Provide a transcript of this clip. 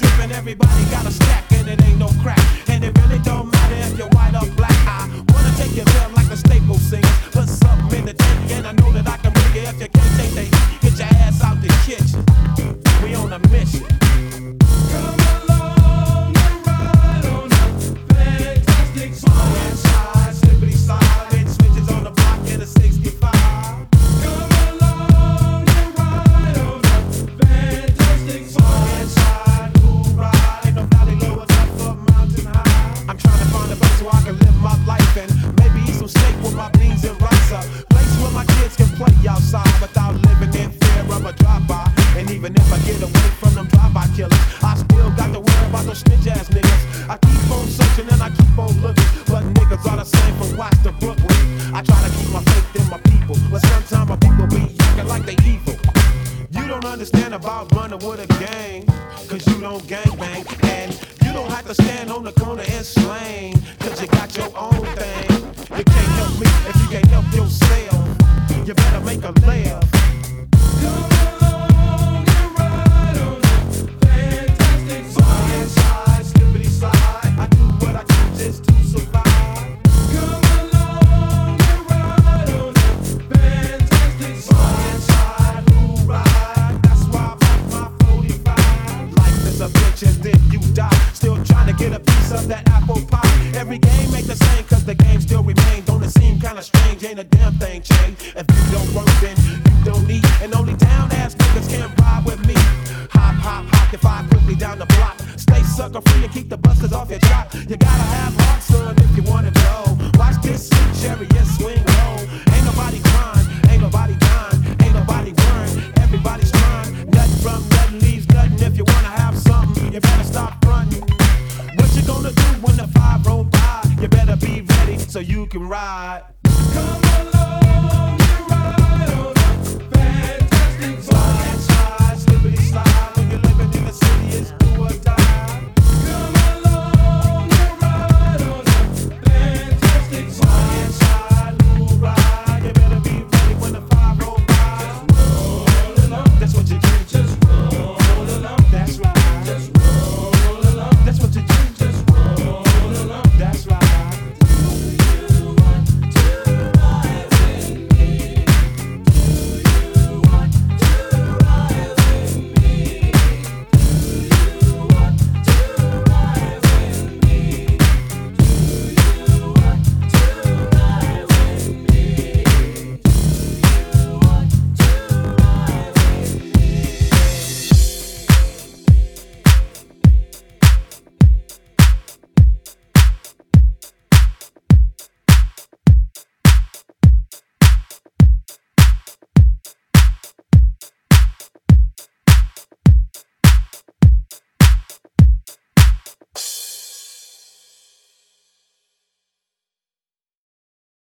tripping, everybody got a stack and it ain't no crack. And it really don't matter if you're white or black. I wanna take you there like a staple singer. Put something in the tank and I know that I can bring you. If you can't take the heat, get your ass out the kitchen. We on a mission. Come along and ride on a fantastic Small and slide, slippity slide, with switches on the block in a 65. Come along and ride on a fantastic Small and slide, cool ride, ain't no valley low enough for mountain high. I'm trying to find a place where I can live my life and maybe eat some steak with my beans and rice. A place where my kids can play outside without living in fear of a drive-by. And even if I get away from them drive-by killers, I still got to worry about those snitch ass niggas. I keep on searching and I keep on looking, but niggas are the same from Watts to Brooklyn. I try to keep my faith in my people, but sometimes my people be acting like they evil. You don't understand about running with a gang, cause you don't gang bang. And you don't have to stand on the corner and slang, cause you got your own thing. You can't help me if you can't help yourself. You better make a laugh. Come along and ride on a fantastic Slide, slide, slippity slide. I do what I do just to survive. Come along and ride on a fantastic Slide, slide, who ride? That's why I bought my 45. Life is a bitch and then you die. Still trying to get a piece of that apple pie. Every game ain't the same cause the game still remains. Don't it seem kinda strange? Ain't a damn thing changed. If you don't work then you don't eat. And only down ass niggas can ride with me. Hop, hop, hop, if I quickly down the block. Stay sucker free and keep the busters off your jock. You gotta have heart, son, if you wanna go. Watch this sweet chariot swing low. Ain't nobody crying, ain't nobody dying, ain't nobody worrying. Everybody's trying. Nothing from nothing leaves nothing. If you wanna have something, you better stop fronting. What you gonna do when the 5 roll by? You better be ready so you can ride. Come along.